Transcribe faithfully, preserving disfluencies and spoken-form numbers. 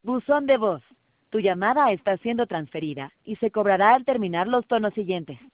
Buzón de voz. Tu llamada está siendo transferida y se cobrará al terminar los tonos siguientes.